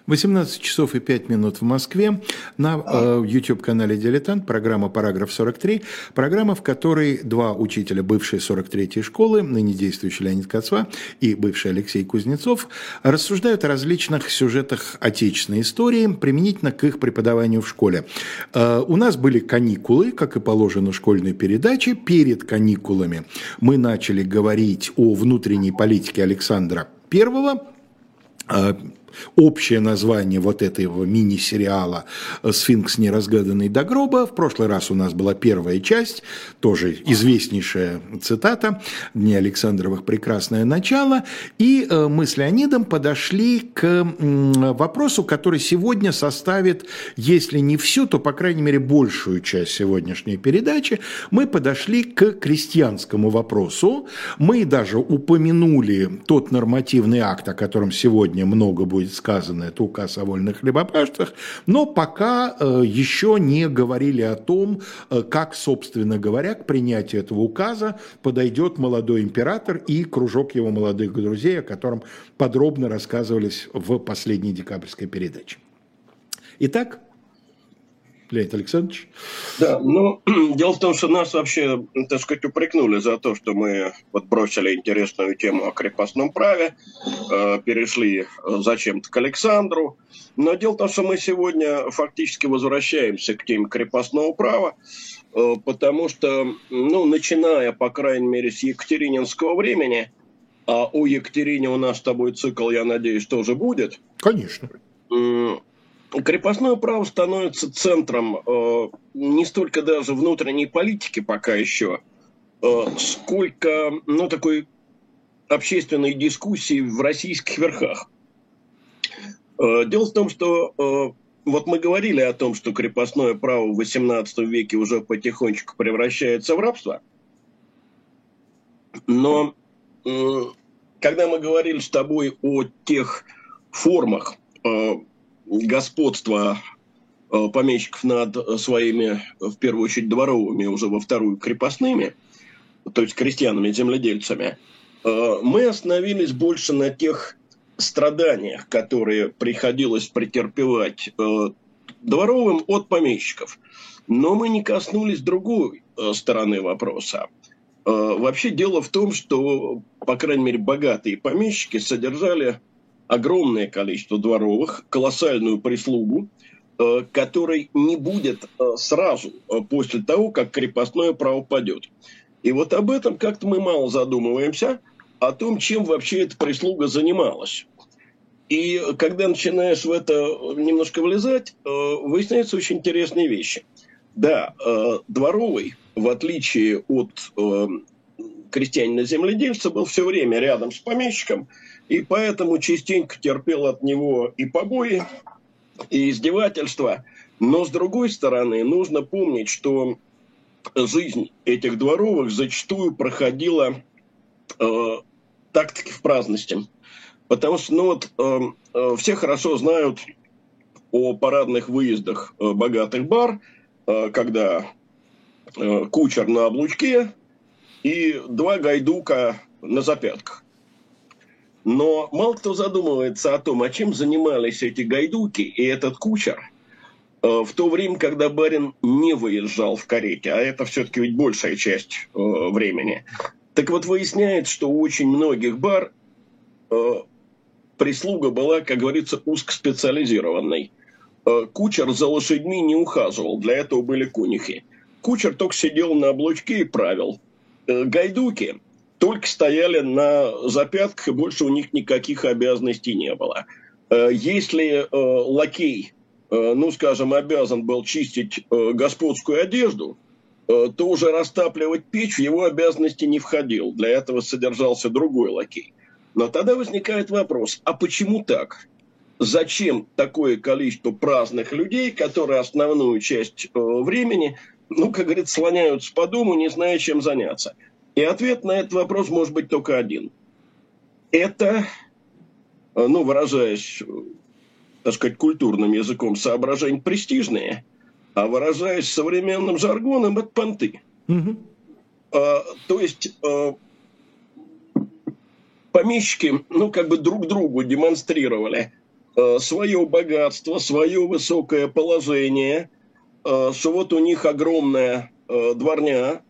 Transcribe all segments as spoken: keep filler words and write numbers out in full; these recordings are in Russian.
восемнадцать часов и пять минут в Москве. На э, YouTube-канале «Дилетант» программа «Параграф сорок три». Программа, в которой два учителя бывшей сорок третьей школы, ныне действующий Леонид Кацва и бывший Алексей Кузнецов, рассуждают о различных сюжетах отечественной истории, применительно к их преподаванию в школе. Э, у нас были каникулы, как и положено школьной передаче. Перед каникулами мы начали говорить о внутренней политике Александра Первого. Общее название вот этого мини-сериала «Сфинкс неразгаданный до гроба». В прошлый раз у нас была первая часть, тоже известнейшая цитата «Дни Александровых. Прекрасное начало». И мы с Леонидом подошли к вопросу, который сегодня составит, если не всю, то, по крайней мере, большую часть сегодняшней передачи. Мы подошли к крестьянскому вопросу. Мы даже упомянули тот нормативный акт, о котором сегодня много будет сказано, это указ о вольных хлебопашцах, но пока э, еще не говорили о том, э, как, собственно говоря, к принятию этого указа подойдет молодой император и кружок его молодых друзей, о котором подробно рассказывались в последней декабрьской передаче. Итак, Леонид Александрович. Да, ну, дело в том, что нас вообще, так сказать, упрекнули за то, что мы вот бросили интересную тему о крепостном праве, э, перешли зачем-то к Александру. Но дело в том, что мы сегодня фактически возвращаемся к теме крепостного права, э, потому что, ну, начиная, по крайней мере, с екатерининского времени, а у Екатерине у нас с тобой цикл, я надеюсь, тоже будет. Конечно. Э, Крепостное право становится центром э, не столько даже внутренней политики пока еще, э, сколько ну, такой общественной дискуссии в российских верхах. Э, дело в том, что э, вот мы говорили о том, что крепостное право в восемнадцатом веке уже потихонечку превращается в рабство. Но э, когда мы говорили с тобой о тех формах, э, господства э, помещиков над своими, в первую очередь, дворовыми, уже во вторую крепостными, то есть крестьянами-земледельцами, э, мы остановились больше на тех страданиях, которые приходилось претерпевать э, дворовым от помещиков. Но мы не коснулись другой э, стороны вопроса. Э, вообще дело в том, что, по крайней мере, богатые помещики содержали огромное количество дворовых, колоссальную прислугу, э, которой не будет э, сразу э, после того, как крепостное право падет. И вот об этом как-то мы мало задумываемся, о том, чем вообще эта прислуга занималась. И когда начинаешь в это немножко влезать, э, выясняются очень интересные вещи. Да, э, дворовый, в отличие от э, крестьянина-земледельца, был все время рядом с помещиком, и поэтому частенько терпел от него и побои, и издевательства. Но, с другой стороны, нужно помнить, что жизнь этих дворовых зачастую проходила э, так-таки в праздности. Потому что ну вот, э, э, все хорошо знают о парадных выездах э, богатых бар, э, когда э, кучер на облучке и два гайдука на запятках. Но мало кто задумывается о том, о чем занимались эти гайдуки и этот кучер э, в то время, когда барин не выезжал в карете, а это все-таки ведь большая часть э, времени. Так вот, выясняется, что у очень многих бар э, прислуга была, как говорится, узкоспециализированной. Э, кучер за лошадьми не ухаживал, для этого были конюхи. Кучер только сидел на облучке и правил. Э, гайдуки только стояли на запятках, и больше у них никаких обязанностей не было. Если э, лакей, э, ну, скажем, обязан был чистить э, господскую одежду, э, то уже растапливать печь в его обязанности не входил. Для этого содержался другой лакей. Но тогда возникает вопрос, а почему так? Зачем такое количество праздных людей, которые основную часть э, времени, ну, как говорится, слоняются по дому, не зная, чем заняться? И ответ на этот вопрос может быть только один. Это, ну, выражаясь, так сказать, культурным языком, соображения престижные, а выражаясь современным жаргоном, это понты. Угу. А, то есть а, помещики, ну, как бы друг другу демонстрировали свое богатство, свое высокое положение, что вот у них огромная дворня.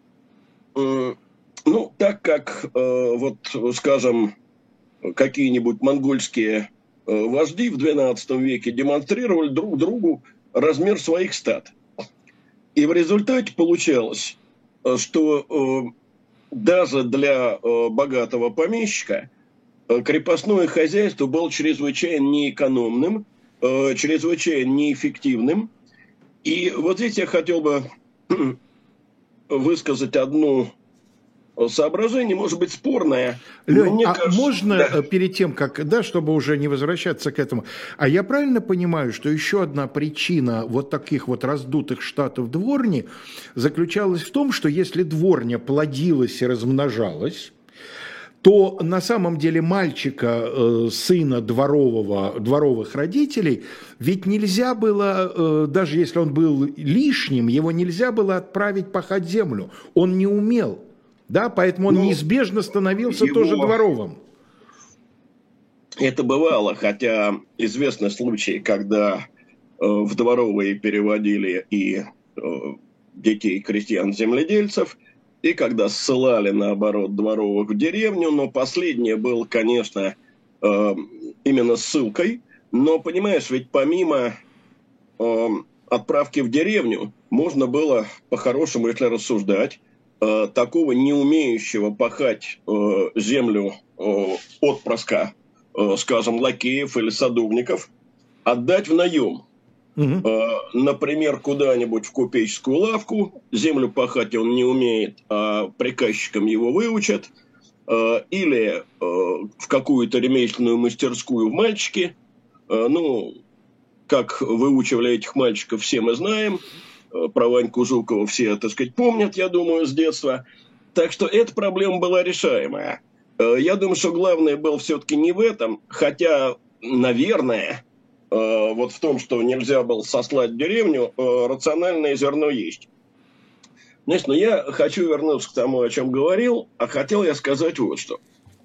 Ну, так как, вот, скажем, какие-нибудь монгольские вожди в двенадцатом веке демонстрировали друг другу размер своих стад. И в результате получалось, что даже для богатого помещика крепостное хозяйство было чрезвычайно неэкономным, чрезвычайно неэффективным. И вот здесь я хотел бы высказать одну соображение, может быть, спорное. Лень, а кажется, можно да. перед тем, как, да, чтобы уже не возвращаться к этому, а я правильно понимаю, что еще одна причина вот таких вот раздутых штатов дворни заключалась в том, что если дворня плодилась и размножалась, то на самом деле мальчика, сына дворового, дворовых родителей, ведь нельзя было, даже если он был лишним, его нельзя было отправить пахать землю, он не умел. Да, поэтому он ну, неизбежно становился его... тоже дворовым. Это бывало, хотя известны случаи, когда э, в дворовые переводили и э, детей крестьян-земледельцев, и когда ссылали, наоборот, дворовых в деревню, но последнее было, конечно, э, именно ссылкой. Но, понимаешь, ведь помимо э, отправки в деревню, можно было, по-хорошему, если рассуждать, такого не умеющего пахать э, землю э, отпрыска, э, скажем, лакеев или садовников, отдать в наем. Угу. Э, например, куда-нибудь в купеческую лавку, землю пахать он не умеет, а приказчикам его выучат, э, или э, в какую-то ремесленную мастерскую в мальчики. Э, ну, как выучивали этих мальчиков, все мы знаем. Про Ваньку Жукова все, так сказать, помнят, я думаю, с детства. Так что эта проблема была решаемая. Я думаю, что главное было все-таки не в этом, хотя, наверное, вот в том, что нельзя было сослать деревню, рациональное зерно есть. Знаешь, но я хочу вернуться к тому, о чем говорил, а хотел я сказать вот что.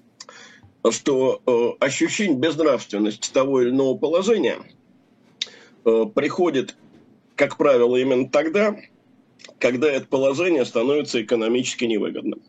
Что ощущение безнравственности того или иного положения приходит, как правило, именно тогда, когда это положение становится экономически невыгодным.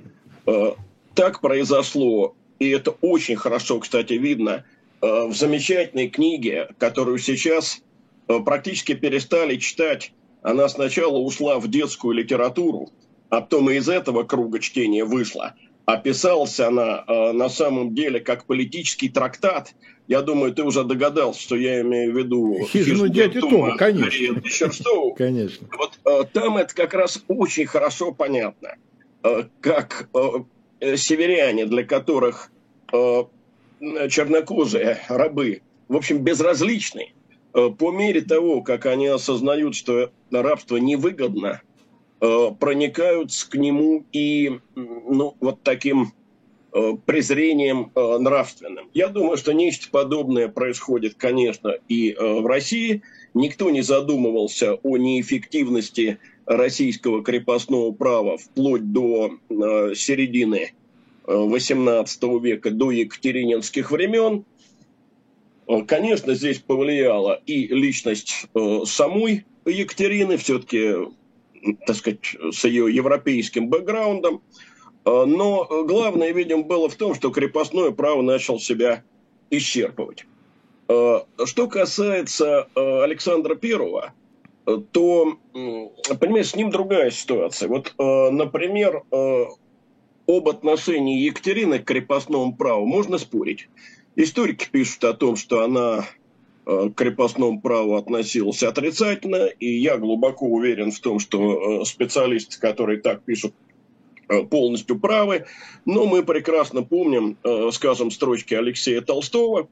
Так произошло, и это очень хорошо, кстати, видно в замечательной книге, которую сейчас практически перестали читать. Она сначала ушла в детскую литературу, а потом и из этого круга чтения вышла. А писалась она на самом деле как политический трактат. Я думаю, ты уже догадался, что я имею в виду «Хижину дяди Тома», конечно. Конечно. Вот э, там это как раз очень хорошо понятно, э, как э, северяне, для которых э, чернокожие рабы, в общем, безразличны, э, по мере того, как они осознают, что рабство невыгодно, э, проникаются к нему и, ну, вот таким презрением э, нравственным. Я думаю, что нечто подобное происходит, конечно, и э, в России. Никто не задумывался о неэффективности российского крепостного права вплоть до э, середины восемнадцатого века, до екатерининских времен. Конечно, здесь повлияла и личность э, самой Екатерины, все-таки, так сказать, с ее европейским бэкграундом. Но главное, видимо, было в том, что крепостное право начало себя исчерпывать. Что касается Александра Первого, то, понимаешь, с ним другая ситуация. Вот, например, об отношении Екатерины к крепостному праву можно спорить. Историки пишут о том, что она к крепостному праву относилась отрицательно, и я глубоко уверен в том, что специалисты, которые так пишут, полностью правы, но мы прекрасно помним, скажем, строчки Алексея Толстого.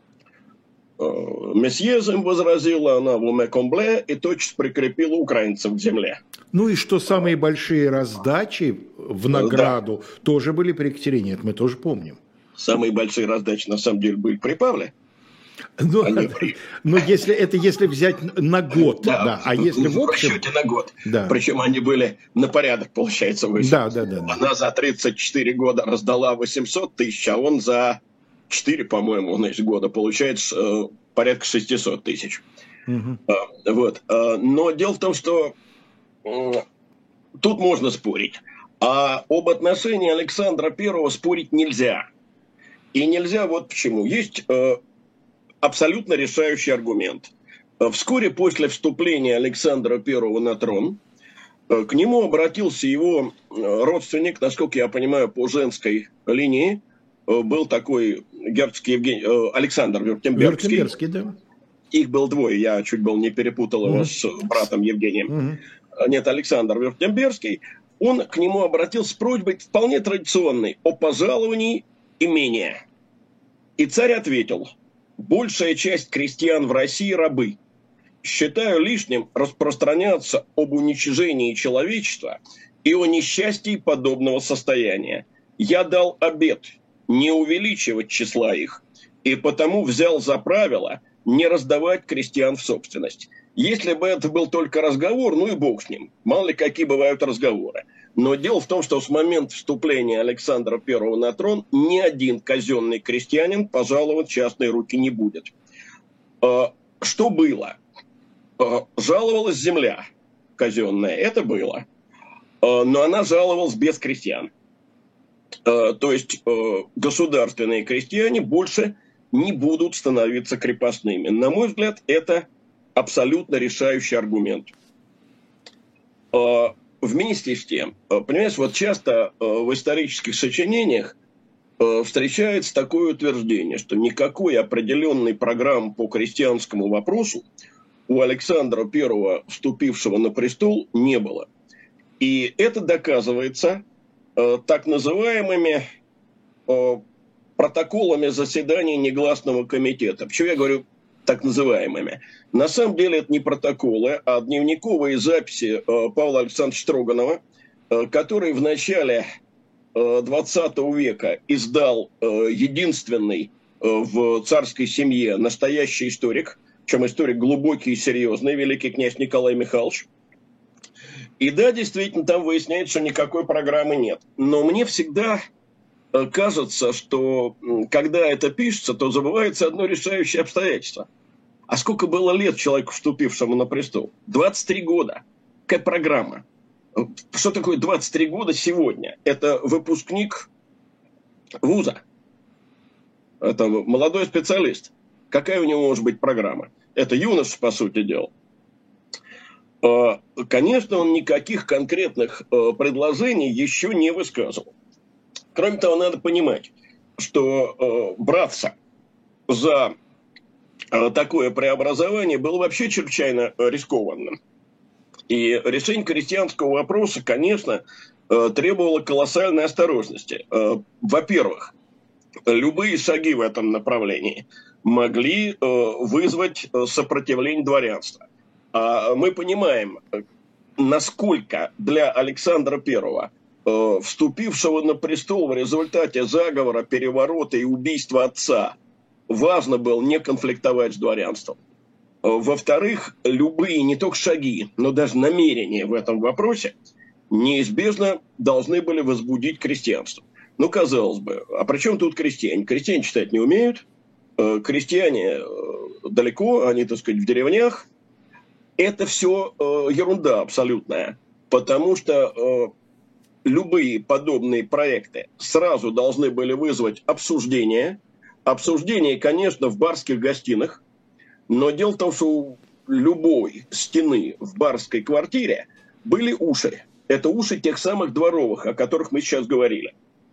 «Месье им возразила она в уме комбле и тотчас прикрепила украинцев к земле». Ну и что самые большие раздачи в награду да. тоже были при Екатерине, это мы тоже помним. Самые большие раздачи на самом деле были при Павле. Ну, ну, если это если взять на год, да, да. А если в общем... В расчете на год. Да. Причем они были на порядок, получается, выше. Да, да, да. Она да. за тридцать четыре года раздала восемьсот тысяч, а он за четыре, по-моему, значит, года, получается порядка шестьсот тысяч. Угу. Вот. Но дело в том, что тут можно спорить. А об отношении Александра Первого спорить нельзя. И нельзя вот почему. Есть абсолютно решающий аргумент. Вскоре после вступления Александра Первого на трон к нему обратился его родственник, насколько я понимаю, по женской линии, был такой герцог Евгений, Александр Вюртембергский. Вюртембергский, да. Их был двое, я чуть был не перепутал его mm-hmm. с братом Евгением. Mm-hmm. Нет, Александр Вюртембергский. Он к нему обратился с просьбой вполне традиционной о пожаловании имения. И царь ответил: большая часть крестьян в России рабы. Считаю лишним распространяться об уничижении человечества и о несчастье подобного состояния. Я дал обет не увеличивать числа их, и потому взял за правило не раздавать крестьян в собственность. Если бы это был только разговор, ну и бог с ним, мало ли какие бывают разговоры. Но дело в том, что с момента вступления Александра Первого на трон ни один казенный крестьянин пожаловать в частные руки не будет. Что было? Жаловалась земля казенная, это было. Но она жаловалась без крестьян. То есть государственные крестьяне больше не будут становиться крепостными. На мой взгляд, это абсолютно решающий аргумент. Вместе с тем, понимаешь, вот часто в исторических сочинениях встречается такое утверждение, что никакой определенной программы по крестьянскому вопросу у Александра Первого, вступившего на престол, не было. И это доказывается э, так называемыми э, протоколами заседаний негласного комитета. Почему я говорю так называемыми? На самом деле это не протоколы, а дневниковые записи э, Павла Александровича Строганова, э, который в начале э, двадцатого века издал э, единственный э, в царской семье настоящий историк, причем историк глубокий и серьезный, великий князь Николай Михайлович. И да, действительно, там выясняется, что никакой программы нет. Но мне всегда кажется, что когда это пишется, то забывается одно решающее обстоятельство. А сколько было лет человеку, вступившему на престол? двадцать три года. Какая программа? Что такое двадцать три года сегодня? Это выпускник вуза. Это молодой специалист. Какая у него может быть программа? Это юноша, по сути дела. Конечно, он никаких конкретных предложений еще не высказывал. Кроме того, надо понимать, что браться за такое преобразование было вообще чрезвычайно рискованным. И решение крестьянского вопроса, конечно, требовало колоссальной осторожности. Во-первых, любые шаги в этом направлении могли вызвать сопротивление дворянства. А мы понимаем, насколько для Александра Первого, вступившего на престол в результате заговора, переворота и убийства отца, важно было не конфликтовать с дворянством. Во-вторых, любые не только шаги, но даже намерения в этом вопросе неизбежно должны были возбудить крестьянство. Ну, казалось бы, а при чем тут крестьяне? Крестьяне читать не умеют, крестьяне далеко, они, так сказать, в деревнях. Это все ерунда абсолютная, потому что любые подобные проекты сразу должны были вызвать обсуждение. Обсуждение, конечно, в барских гостиных, но дело в том, что у любой стены в барской квартире были уши. Это уши тех самых дворовых, о которых мы сейчас говорили.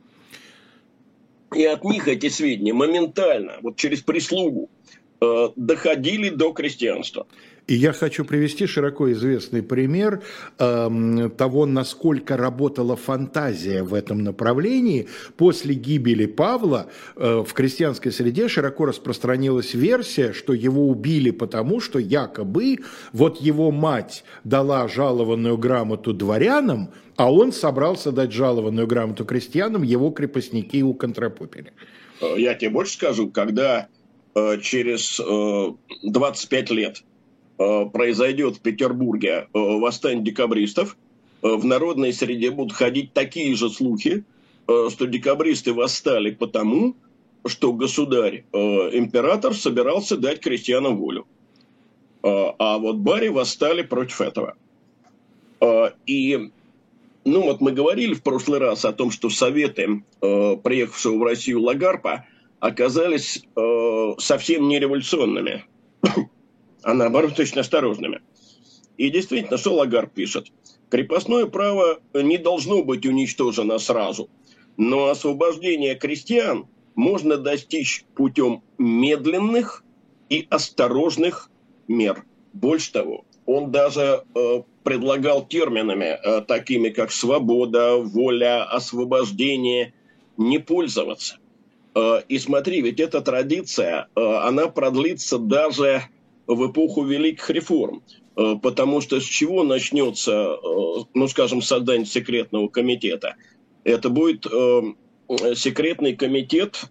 И от них эти сведения моментально, вот через прислугу, э, доходили до крестьянства. И я хочу привести широко известный пример э, того, насколько работала фантазия в этом направлении. После гибели Павла э, в крестьянской среде широко распространилась версия, что его убили потому, что якобы вот его мать дала жалованную грамоту дворянам, а он собрался дать жалованную грамоту крестьянам, его крепостники уконтропупили. Я тебе больше скажу, когда э, через э, двадцать пять лет произойдет в Петербурге восстание декабристов, в народной среде будут ходить такие же слухи, что декабристы восстали потому, что государь-император собирался дать крестьянам волю. А вот бари восстали против этого. И, ну вот мы говорили в прошлый раз о том, что советы приехавшего в Россию Лагарпа оказались совсем не революционными, а наоборот очень осторожными. И действительно, что Лагарп пишет? Крепостное право не должно быть уничтожено сразу, но освобождение крестьян можно достичь путем медленных и осторожных мер. Больше того, он даже э, предлагал терминами, э, такими как свобода, воля, освобождение, не пользоваться. Э, и смотри, ведь эта традиция, э, она продлится даже в эпоху великих реформ. Э, потому что с чего начнется, э, ну скажем, создание секретного комитета? Это будет э, секретный комитет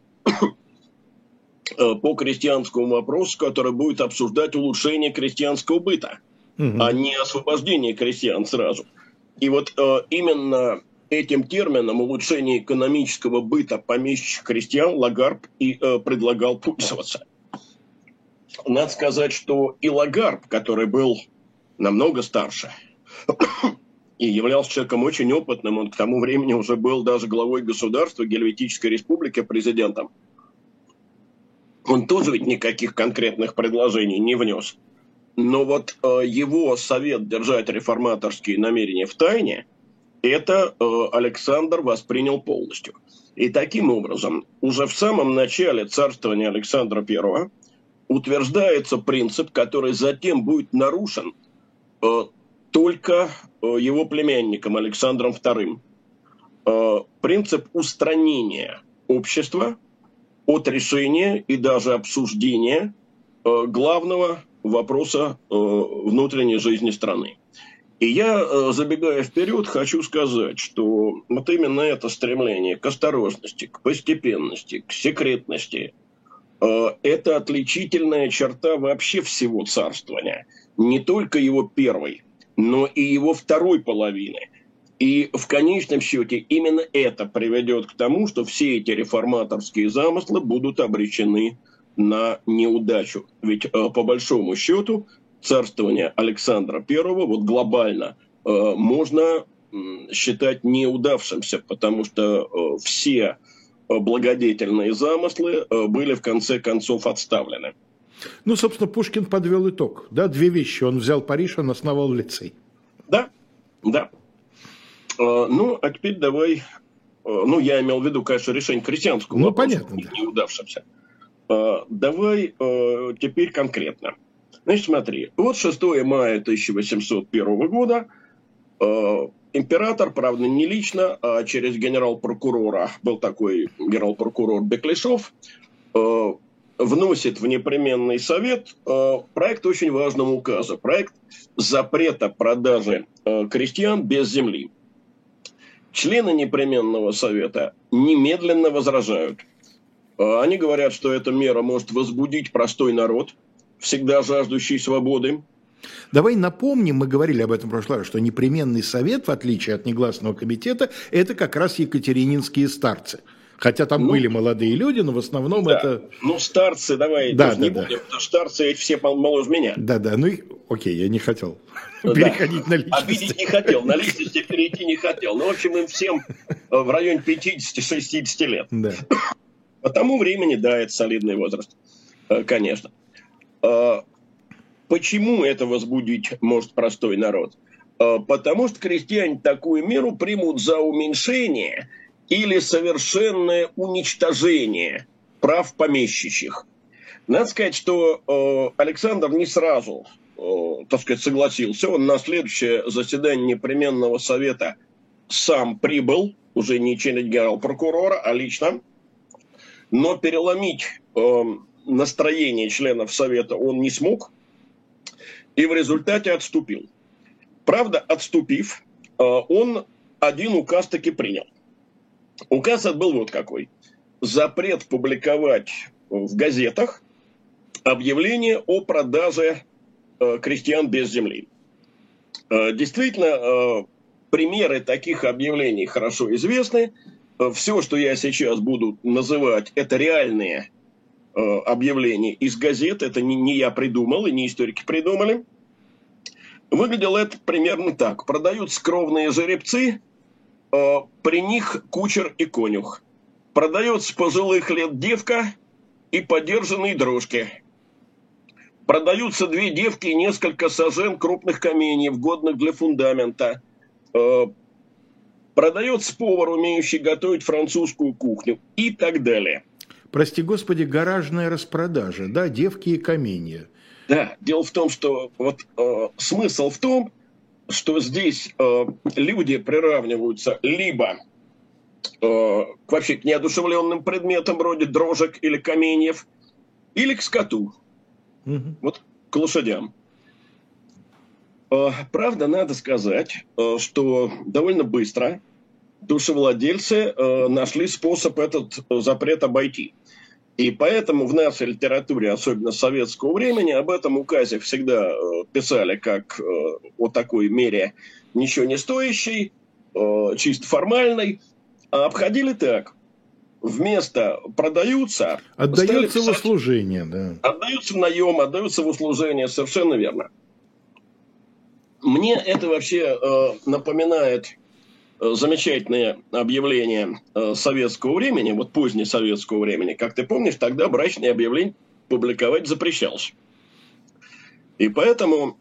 по крестьянскому вопросу, который будет обсуждать улучшение крестьянского быта, угу. а не освобождение крестьян сразу. И вот э, именно этим термином улучшение экономического быта помещичьих крестьян Лагарп и э, предлагал пользоваться. Надо сказать, что и Лагарп, который был намного старше и являлся человеком очень опытным, он к тому времени уже был даже главой государства Гельветической республики, президентом, он тоже ведь никаких конкретных предложений не внес. Но вот э, его совет держать реформаторские намерения в тайне, это э, Александр воспринял полностью. И таким образом, уже в самом начале царствования Александра Первого утверждается принцип, который затем будет нарушен э, только э, его племянником Александром Вторым. Э, принцип устранения общества от решения и даже обсуждения э, главного вопроса э, внутренней жизни страны. И я, э, забегая вперед, хочу сказать, что вот именно это стремление к осторожности, к постепенности, к секретности, э, это отличительная черта вообще всего царствования. Не только его первой, но и его второй половины. И в конечном счете именно это приведет к тому, что все эти реформаторские замыслы будут обречены на неудачу. Ведь э, по большому счету царствование Александра Первого вот глобально э, можно э, считать неудавшимся, потому что э, все благодетельные замыслы э, были в конце концов отставлены. Ну, собственно, Пушкин подвел итог. Да, две вещи. Он взял Париж, он основал лицей. Да, да. Ну, а теперь давай, ну, я имел в виду, конечно, решение крестьянского ну, вопроса, понятно, да. неудавшимся. Давай теперь конкретно. Значит, смотри, вот шестого мая тысяча восемьсот первого года император, правда, не лично, а через генерал-прокурора, был такой генерал-прокурор Беклешов, вносит в непременный совет проект очень важного указа, проект запрета продажи крестьян без земли. Члены непременного совета немедленно возражают. Они говорят, что эта мера может возбудить простой народ, всегда жаждущий свободы. Давай напомним, мы говорили об этом в прошлый раз, что непременный совет, в отличие от негласного комитета, это как раз екатерининские старцы. Хотя там ну, были молодые люди, но в основном да. это... Ну, старцы, давай да, тоже да, не да. будем, потому что старцы ведь все моложе меня. Да-да, ну и окей, я не хотел да. переходить на личности. Обидеть не хотел, на личности перейти не хотел. Ну, в общем, им всем в районе пятидесяти-шестидесяти лет. Да. По тому времени, да, это солидный возраст, конечно. Почему это возбудить может простой народ? Потому что крестьяне такую меру примут за уменьшение или совершенное уничтожение прав помещичьих. Надо сказать, что э, Александр не сразу, э, так сказать, согласился. Он на следующее заседание непременного совета сам прибыл, уже не через генерал-прокурора, а лично. Но переломить э, настроение членов совета он не смог и в результате отступил. Правда, отступив, э, он один указ таки принял. Указ был вот какой. Запрет публиковать в газетах объявление о продаже э, крестьян без земли. Э, действительно, э, примеры таких объявлений хорошо известны. все, что я сейчас буду называть, это реальные э, объявления из газет, это не, не я придумал и не историки придумали. Выглядело это примерно так. Продаются кровные жеребцы, э, при них кучер и конюх. Продается пожилых лет девка и подержанные дрожки. Продаются две девки и несколько сажен крупных каменьев, годных для фундамента. Э, продается повар, умеющий готовить французскую кухню и так далее. Прости господи, гаражная распродажа, да, девки и каменья. Да, дело в том, что вот э, смысл в том, что здесь э, люди приравниваются либо э, вообще к неодушевленным предметам вроде дрожек или каменьев, или к скоту, угу. Вот к лошадям. Э, правда, надо сказать, э, что довольно быстро душевладельцы э, нашли способ этот запрет обойти. И поэтому в нашей литературе, особенно советского времени, об этом указе всегда э, писали как э, о такой мере ничего не стоящей, э, чисто формальной, а обходили так. Вместо продаются... Отдаются в услужение, да. Отдаются в наем, отдаются в услужение, совершенно верно. Мне это вообще э, напоминает... замечательное объявление советского времени, вот позднесоветского времени. Как ты помнишь, тогда брачные объявления публиковать запрещалось. И поэтому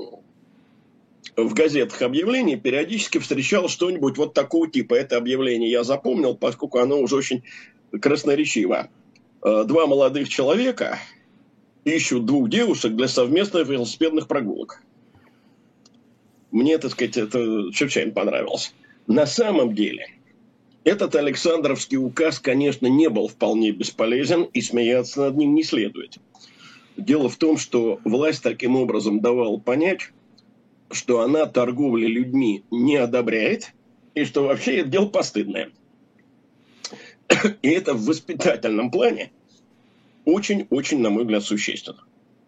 в газетах объявлений периодически встречалось что-нибудь вот такого типа. Это объявление я запомнил, поскольку оно уже очень красноречиво. Два молодых человека ищут двух девушек для совместных велосипедных прогулок. Мне, так сказать, это чрезвычайно понравилось. На самом деле, этот Александровский указ, конечно, не был вполне бесполезен, и смеяться над ним не следует. Дело в том, что власть таким образом давала понять, что она торговли людьми не одобряет, и что вообще это дело постыдное. И это в воспитательном плане очень-очень, на мой взгляд, существенно.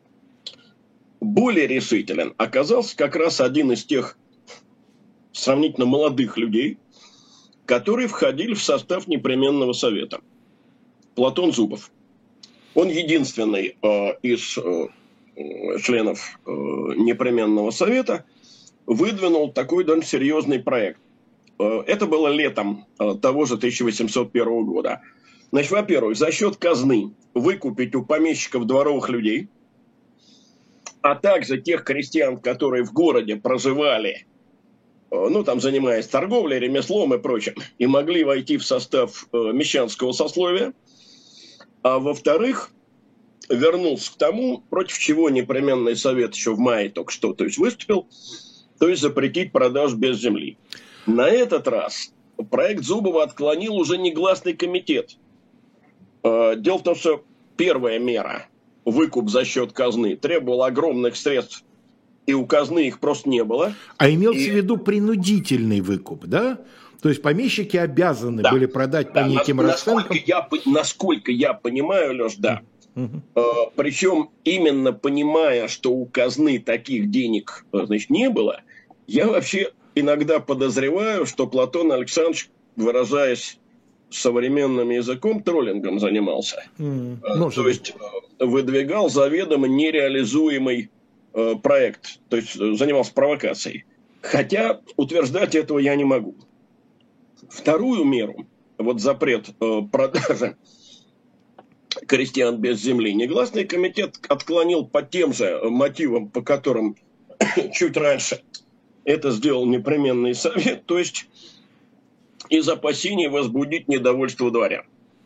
Более решителен оказался как раз один из тех сравнительно молодых людей, которые входили в состав непременного совета. Платон Зубов. Он единственный э, из э, членов э, непременного совета выдвинул такой довольно серьезный проект. Э, это было летом э, того же тысяча восемьсот первого года. Значит, во-первых, за счет казны выкупить у помещиков дворовых людей, а также тех крестьян, которые в городе проживали, ну, там, занимаясь торговлей, ремеслом и прочим, и могли войти в состав э, мещанского сословия. А во-вторых, вернулся к тому, против чего непременный совет еще в мае только что, то есть выступил, то есть запретить продажу без земли. На этот раз проект Зубова отклонил уже негласный комитет. Э, дело в том, что первая мера, выкуп за счет казны, требовала огромных средств, и у казны их просто не было. А имелся и... в виду принудительный выкуп, да? То есть помещики обязаны да. были продать да, по неким расценкам? Насколько я, насколько я понимаю, Леш, да. Угу. Э, причем именно понимая, что у казны таких денег, значит, не было, я вообще иногда подозреваю, что Платон Александрович, выражаясь современным языком, троллингом занимался. Mm, э, то есть э, выдвигал заведомо нереализуемый проект, то есть занимался провокацией. Хотя утверждать этого я не могу. Вторую меру, вот запрет э, продажи крестьян без земли, негласный комитет отклонил по тем же мотивам, по которым чуть раньше это сделал непременный совет, то есть из опасений возбудить недовольство дворян.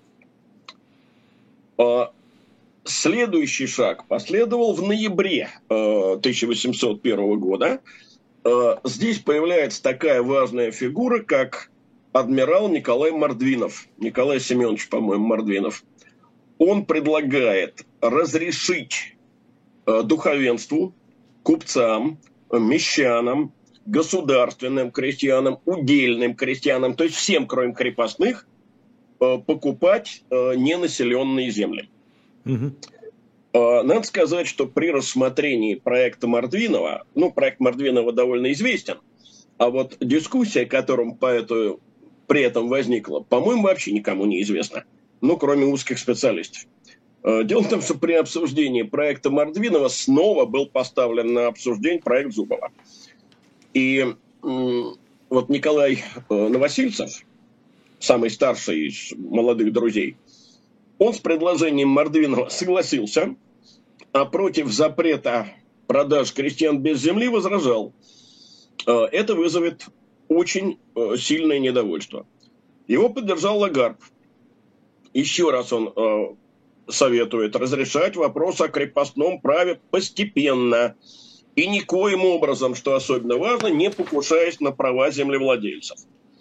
Следующий шаг последовал в ноябре э, тысяча восемьсот первого года. Э, здесь появляется такая важная фигура, как адмирал Николай Мордвинов. Николай Семенович, по-моему, Мордвинов. Он предлагает разрешить э, духовенству, купцам, мещанам, государственным крестьянам, удельным крестьянам, то есть всем, кроме крепостных, э, покупать э, ненаселенные земли. Угу. Надо сказать, что при рассмотрении проекта Мордвинова, ну, проект Мордвинова довольно известен, а вот дискуссия, которым по, эту, при этом возникло, по-моему, вообще никому не известно, ну, кроме узких специалистов. Дело в том, что при обсуждении проекта Мордвинова снова был поставлен на обсуждение проект Зубова. И вот Николай Новосильцев, самый старший из молодых друзей, он с предложением Мордвинова согласился, а против запрета продаж крестьян без земли возражал. Это вызовет очень сильное недовольство. Его поддержал Лагарб. Еще раз он советует разрешать вопрос о крепостном праве постепенно и никоим образом, что особенно важно, не покушаясь на права землевладельцев.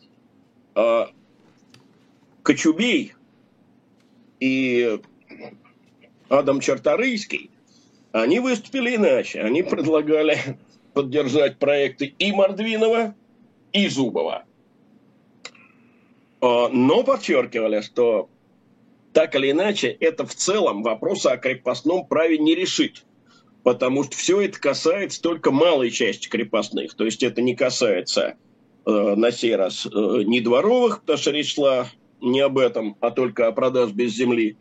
Кочубей и Адам Чарторийский, они выступили иначе. Они предлагали поддержать проекты и Мордвинова, и Зубова. Но подчеркивали, что так или иначе это в целом вопрос о крепостном праве не решит. Потому что все это касается только малой части крепостных. То есть это не касается э, на сей раз э, не дворовых, потому что речь шла не об этом, а только о продаже без земли,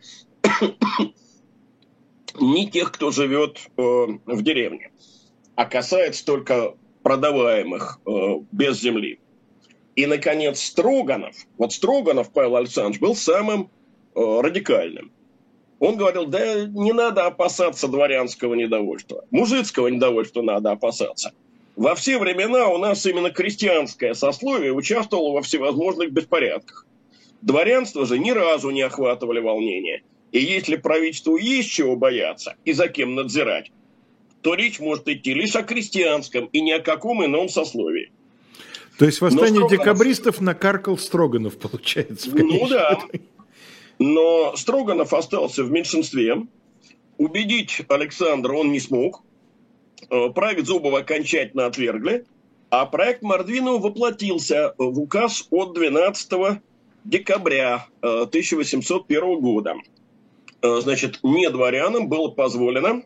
не тех, кто живет э, в деревне, а касается только продаваемых э, без земли. И, наконец, Строганов. Вот Строганов Павел Александрович был самым э, радикальным. Он говорил, да не надо опасаться дворянского недовольства. Мужицкого недовольства надо опасаться. Во все времена у нас именно крестьянское сословие участвовало во всевозможных беспорядках. Дворянство же ни разу не охватывали волнения. И если правительству есть чего бояться и за кем надзирать, то речь может идти лишь о крестьянском и ни о каком ином сословии. То есть восстание Строганов... декабристов накаркал Строганов, получается. Ну да. Но Строганов остался в меньшинстве. Убедить Александра он не смог. Проект Зубова окончательно отвергли. А проект Мордвинова воплотился в указ от двенадцатого декабря тысяча восемьсот первого года. Значит, не дворянам было позволено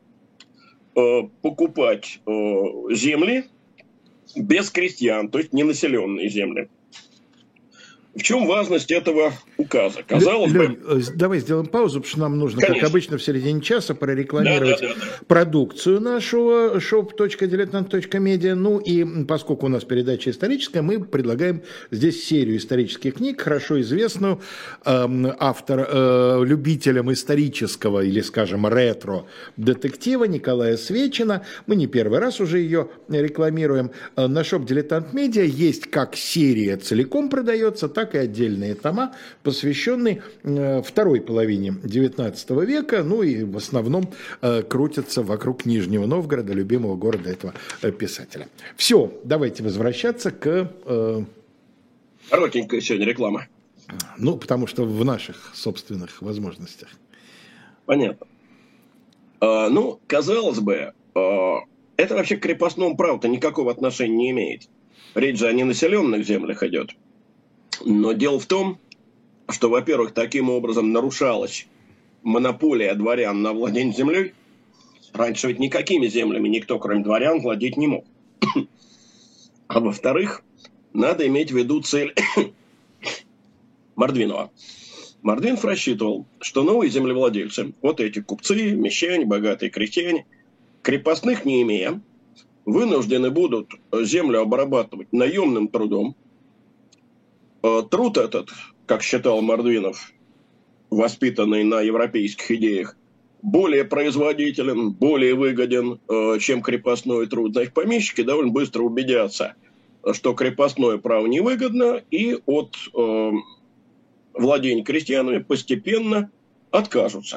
покупать земли без крестьян, то есть ненаселенные земли. В чем важность этого указа? Казалось Лёнь, бы... давай сделаем паузу, потому что нам нужно, Конечно. как обычно, в середине часа прорекламировать да, да, да, да. продукцию нашего шоп точка дилетант точка медиа. Ну и поскольку у нас передача историческая, мы предлагаем здесь серию исторических книг, хорошо известную э, автор, э, любителям исторического или, скажем, ретро-детектива Николая Свечина. Мы не первый раз уже ее рекламируем. На шоп Дилетант Медиа есть как серия целиком продается, так и отдельные тома, посвященные э, второй половине девятнадцатого века, ну и в основном э, крутятся вокруг Нижнего Новгорода, любимого города этого э, писателя. Все, давайте возвращаться к... Э, Коротенькая сегодня реклама. Ну, потому что в наших собственных возможностях. Понятно. А, ну, казалось бы, а, это вообще к крепостному праву-то никакого отношения не имеет. Речь же о ненаселенных землях идет. Но дело в том, что, во-первых, таким образом нарушалась монополия дворян на владение землей. Раньше ведь никакими землями никто, кроме дворян, владеть не мог. А во-вторых, надо иметь в виду цель Мордвинова. Мордвинов рассчитывал, что новые землевладельцы, вот эти купцы, мещане, богатые крестьяне, крепостных не имея, вынуждены будут землю обрабатывать наемным трудом. Труд этот, как считал Мордвинов, воспитанный на европейских идеях, более производителен, более выгоден, чем крепостной труд. Значит, помещики довольно быстро убедятся, что крепостное право невыгодно, и от э, владения крестьянами постепенно откажутся.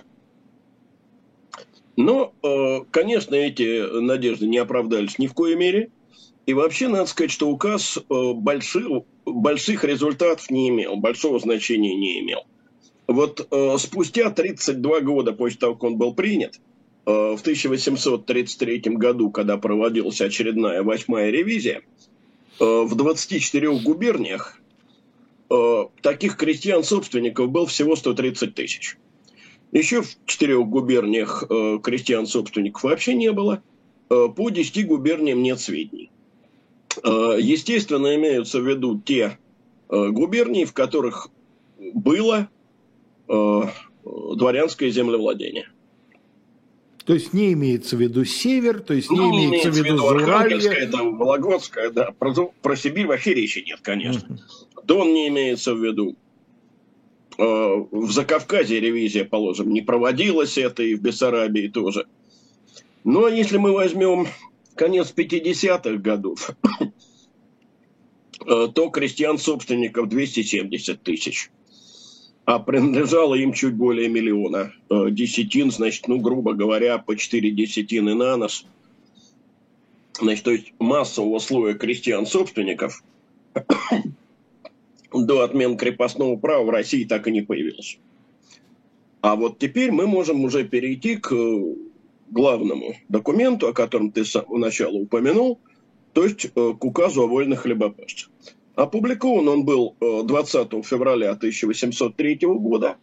Но, э, конечно, эти надежды не оправдались ни в коей мере. И вообще, надо сказать, что указ э, больших, больших результатов не имел, большого значения не имел. Вот э, спустя тридцать два года после того, как он был принят, э, в тысяча восемьсот тридцать третьем году, когда проводилась очередная восьмая ревизия, э, в двадцати четырёх губерниях э, таких крестьян-собственников было всего сто тридцать тысяч. Еще в четырех губерниях э, крестьян-собственников вообще не было. Э, по десяти губерниям нет сведений. Естественно, имеются в виду те губерний, в которых было дворянское землевладение. То есть не имеется в виду север, то есть не ну, имеется, имеется в виду Зауралье. Там, Вологодская, да. Про, про Сибирь вообще речи нет, конечно. Uh-huh. Дон не имеется в виду. В Закавказье ревизия, положим, не проводилась, это и в Бессарабии тоже. Ну, а если мы возьмем конец пятидесятых годов, то крестьян-собственников двести семьдесят тысяч. А принадлежало им чуть более миллиона десятин, значит, ну, грубо говоря, по четыре десятины на нос. Значит, то есть массового слоя крестьян-собственников до отмены крепостного права в России так и не появилось. А вот теперь мы можем уже перейти к главному документу, о котором ты с самого начала упомянул, то есть к указу о вольных хлебопашцах. Опубликован он был двадцатого февраля тысяча восемьсот третьего года.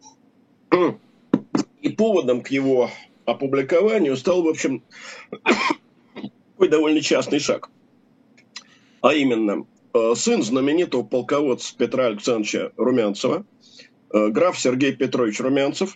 И поводом к его опубликованию стал, в общем, такой довольно частный шаг. А именно, сын знаменитого полководца Петра Александровича Румянцева, граф Сергей Петрович Румянцев,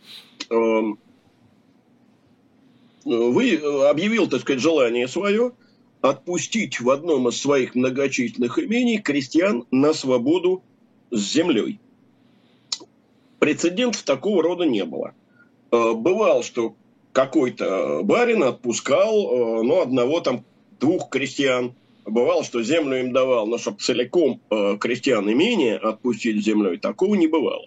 вы, объявил, так сказать, желание свое отпустить в одном из своих многочисленных имений крестьян на свободу с землей. Прецедентов такого рода не было. Бывало, что какой-то барин отпускал, ну, одного там, двух крестьян. Бывало, что землю им давал, но чтобы целиком крестьян имения отпустить с землей, такого не бывало.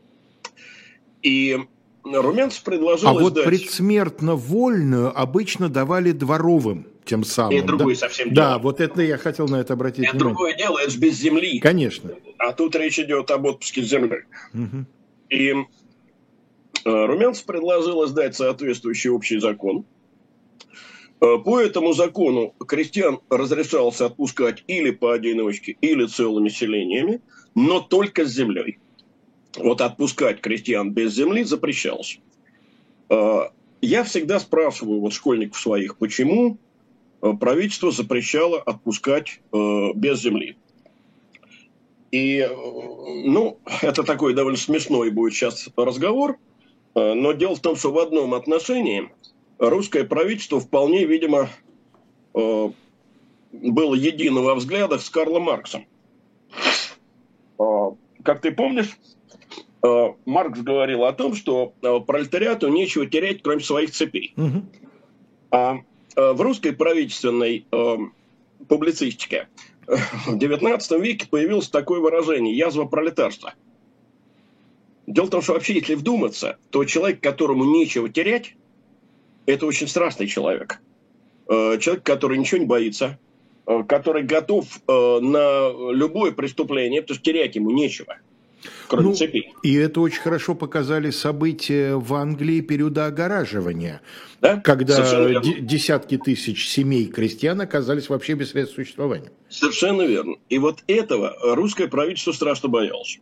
И Румянцев предложил А издать... вот предсмертно вольную обычно давали дворовым. Тем самым. Это другое да? совсем дело. Да, вот это я хотел на это обратить это внимание. Другое дело, это же без земли. Конечно. А тут речь идет об отпуске с земли. Угу. И э, Румянцев предложил издать соответствующий общий закон. Э, по этому закону крестьян разрешалось отпускать или поодиночке, или целыми селениями, но только с землей. Вот отпускать крестьян без земли запрещалось. Э, я всегда спрашиваю вот школьников своих, почему правительство запрещало отпускать э, без земли. И, э, ну, это такой довольно смешной будет сейчас разговор, э, но дело в том, что в одном отношении русское правительство вполне, видимо, э, было единого взгляда с Карлом Марксом. Э, как ты помнишь, э, Маркс говорил о том, что э, пролетариату нечего терять, кроме своих цепей. Угу. А в русской правительственной э, публицистике в девятнадцатом веке появилось такое выражение «язва пролетарства». Дело в том, что вообще, если вдуматься, то человек, которому нечего терять, это очень страшный человек. Э, человек, который ничего не боится, э, который готов э, на любое преступление, потому что терять ему нечего. Кроме ну, цепей. И это очень хорошо показали события в Англии периода огораживания, да? когда десятки тысяч семей крестьян оказались вообще без средств существования. Совершенно верно. И вот этого русское правительство страшно боялось.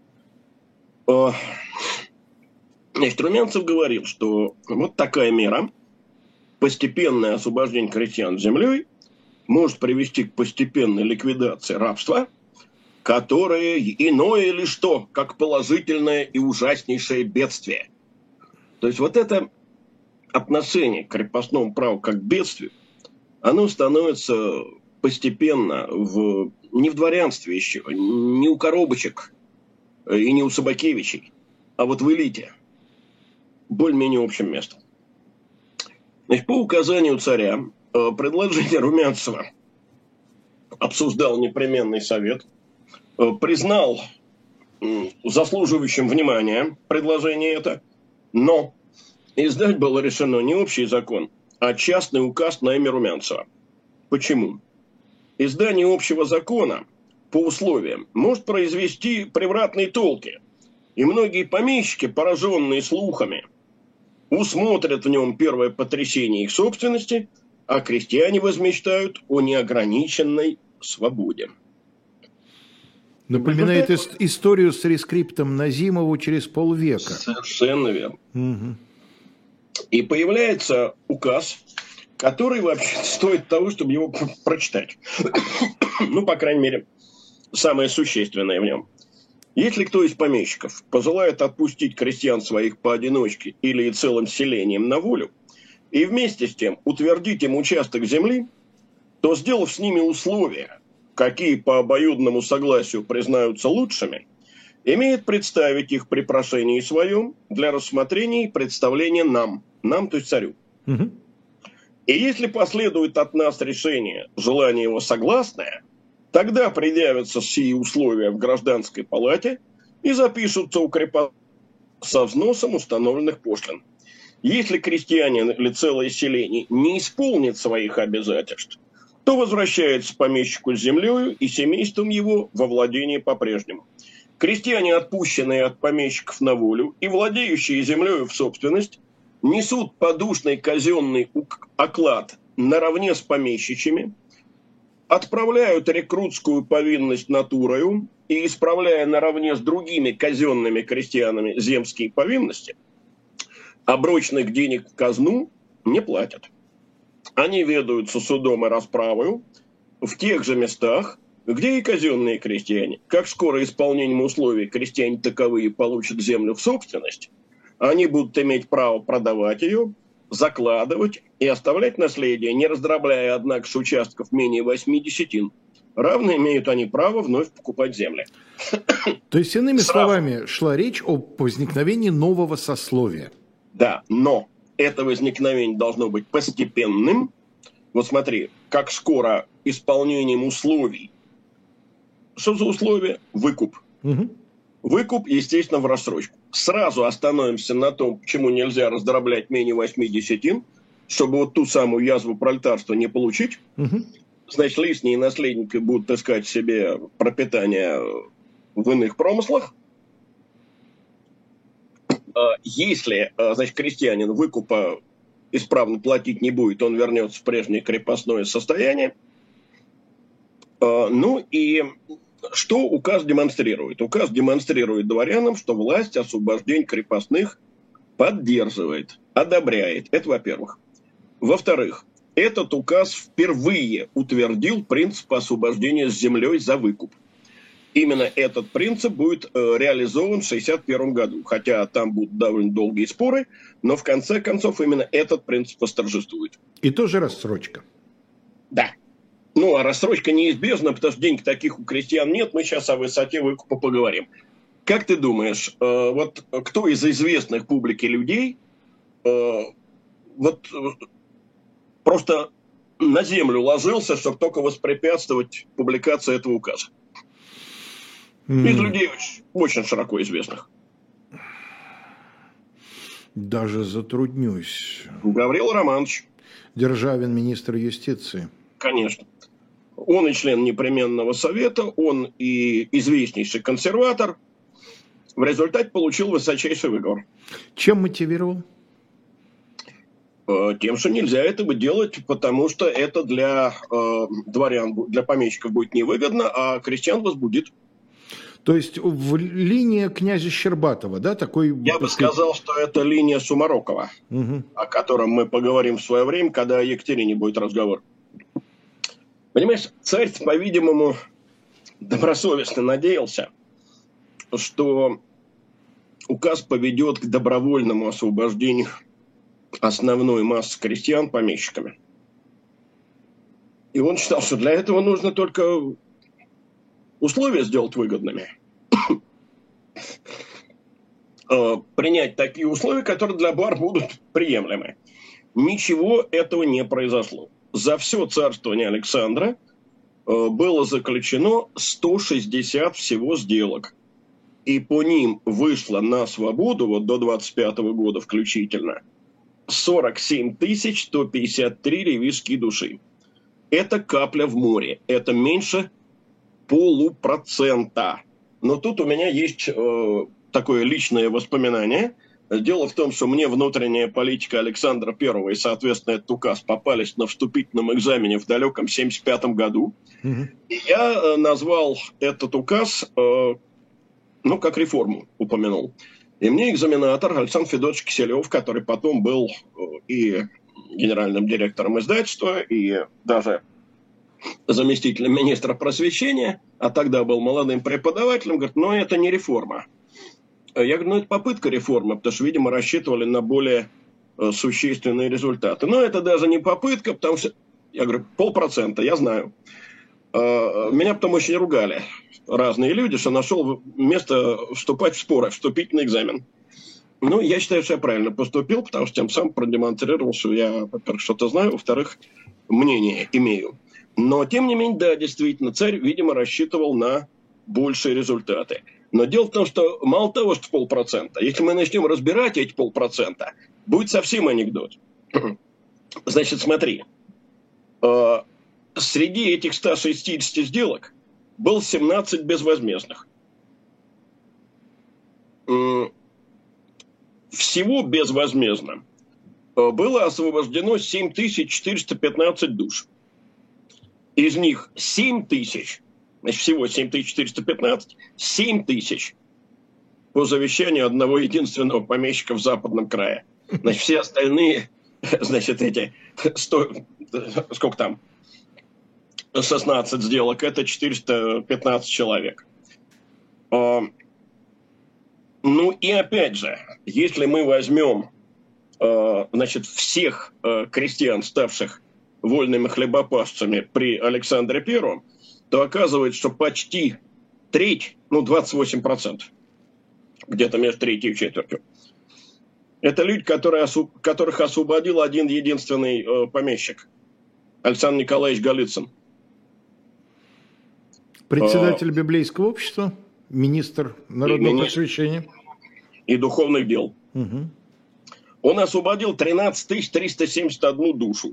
Значит, Румянцев говорил, что вот такая мера, постепенное освобождение крестьян землей, может привести к постепенной ликвидации рабства, которое иное ли что, как положительное и ужаснейшее бедствие. То есть вот это отношение к крепостному праву как к бедствию, оно становится постепенно в, не в дворянстве еще, не у коробочек и не у Собакевичей, а вот в элите, более-менее общим местом. Значит, по указанию царя предложение Румянцева обсуждал непременный совет, признал заслуживающим внимания предложение это, но издать было решено не общий закон, а частный указ на имя Румянцева. Почему? Издание общего закона по условиям может произвести превратные толки, и многие помещики, пораженные слухами, усмотрят в нем первое потрясение их собственности, а крестьяне возмечтают о неограниченной свободе. Напоминает ис- историю с рескриптом Назимову через полвека. Совершенно верно. Угу. И появляется указ, который вообще стоит того, чтобы его прочитать. Ну, по крайней мере, самое существенное в нем. Если кто из помещиков пожелает отпустить крестьян своих поодиночке или целым селением на волю, и вместе с тем утвердить им участок земли, то, сделав с ними условия, какие по обоюдному согласию признаются лучшими, имеет представить их при прошении своем для рассмотрения и представления нам, нам, то есть царю. Угу. И если последует от нас решение, желание его согласное, тогда предъявятся сии условия в гражданской палате и запишутся у крепостных со взносом установленных пошлин. Если крестьянин или целое селение не исполнит своих обязательств, то возвращается помещику с землею и семейством его во владение по-прежнему. Крестьяне, отпущенные от помещиков на волю и владеющие землею в собственность, несут подушный казенный оклад наравне с помещичьими, отправляют рекрутскую повинность натурою и, исправляя наравне с другими казенными крестьянами земские повинности, оброчных денег в казну не платят. Они ведаются судом и расправою в тех же местах, где и казенные крестьяне. Как скоро исполнением условий крестьяне таковые получат землю в собственность, они будут иметь право продавать ее, закладывать и оставлять наследие, не раздробляя, однако, с участков менее восьми десятин. Равно имеют они право вновь покупать земли. То есть, иными Сразу. словами, шла речь о возникновении нового сословия. Да, но это возникновение должно быть постепенным. Вот смотри, как скоро исполнением условий. Что за условия? Выкуп. Угу. Выкуп, естественно, в рассрочку. Сразу остановимся на том, почему нельзя раздроблять менее восьми десятин, чтобы вот ту самую язву пролетарства не получить. Угу. Значит, лишние наследники будут искать себе пропитание в иных промыслах. Если, значит, крестьянин выкупа исправно платить не будет, он вернется в прежнее крепостное состояние. Ну и что указ демонстрирует? Указ демонстрирует дворянам, что власть освобождения крепостных поддерживает, одобряет. Это во-первых. Во-вторых, этот указ впервые утвердил принцип освобождения с землей за выкуп. Именно этот принцип будет э, реализован в шестьдесят первом году. Хотя там будут довольно долгие споры, но в конце концов именно этот принцип восторжествует. И тоже рассрочка. Да. Ну, а рассрочка неизбежна, потому что денег таких у крестьян нет. Мы сейчас о высоте выкупа поговорим. Как ты думаешь, э, вот кто из известных публике людей э, вот э, просто на землю ложился, чтобы только воспрепятствовать публикации этого указа? Mm. Из людей очень, очень широко известных. Даже затруднюсь. Гаврил Романович. Державин, министр юстиции. Конечно. Он и член непременного совета, он и известнейший консерватор. В результате получил высочайший выговор. Чем мотивировал? Тем, что нельзя этого делать, потому что это для э, дворян, для помещиков будет невыгодно, а крестьян возбудит. То есть в линии князя Щербатова, да, такой... Я бы сказал, что это линия Сумарокова, угу. О котором мы поговорим в свое время, когда о Екатерине будет разговор. Понимаешь, царь, по-видимому, добросовестно надеялся, что указ поведет к добровольному освобождению основной массы крестьян помещиками. И он считал, что для этого нужно только условия сделать выгодными. Принять такие условия, которые для бояр будут приемлемы. Ничего этого не произошло. За все царствование Александра было заключено сто шестьдесят всего сделок. И по ним вышло на свободу, вот до двадцать пятого года включительно, сорок семь тысяч сто пятьдесят три ревизские души. Это капля в море. Это меньше полупроцента. Но тут у меня есть э, такое личное воспоминание. Дело в том, что мне внутренняя политика Александра Первого и, соответственно, этот указ попались на вступительном экзамене в далеком семьдесят пятом году. Угу. И я э, назвал этот указ, э, ну, как реформу упомянул. И мне экзаменатор Александр Федорович Киселев, который потом был э, и генеральным директором издательства, и даже заместителем министра просвещения, а тогда был молодым преподавателем, говорит, но это не реформа. Я говорю, ну это попытка реформы, потому что, видимо, рассчитывали на более существенные результаты. Но это даже не попытка, потому что, я говорю, полпроцента, я знаю. Меня потом очень ругали разные люди, что нашел место вступать в споры, вступительный экзамен. Ну, я считаю, что я правильно поступил, потому что тем самым продемонстрировал, что я, во-первых, что-то знаю, во-вторых, мнение имею. Но, тем не менее, да, действительно, царь, видимо, рассчитывал на большие результаты. Но дело в том, что мало того, что полпроцента, если мы начнем разбирать эти полпроцента, будет совсем анекдот. Значит, смотри, среди этих ста шестидесяти сделок было семнадцать безвозмездных. Всего безвозмездно было освобождено семь тысяч четыреста пятнадцать душ. Из них семь тысяч, значит, всего семь тысяч четыреста пятнадцать, семь тысяч по завещанию одного единственного помещика в Западном крае. Значит, все остальные, значит, эти сто, сколько там, шестнадцать сделок, это четыреста пятнадцать человек. Ну и опять же, если мы возьмем, значит, всех крестьян, ставших вольными хлебопашцами при Александре Первом, то оказывается, что почти треть, ну двадцать восемь процентов, где-то между третьей и четвертью, это люди, которые, которых освободил один единственный э, помещик, Александр Николаевич Голицын. Председатель а, библейского общества, министр народного и просвещения. И духовных дел. Угу. Он освободил тринадцать тысяч триста семьдесят одну душу.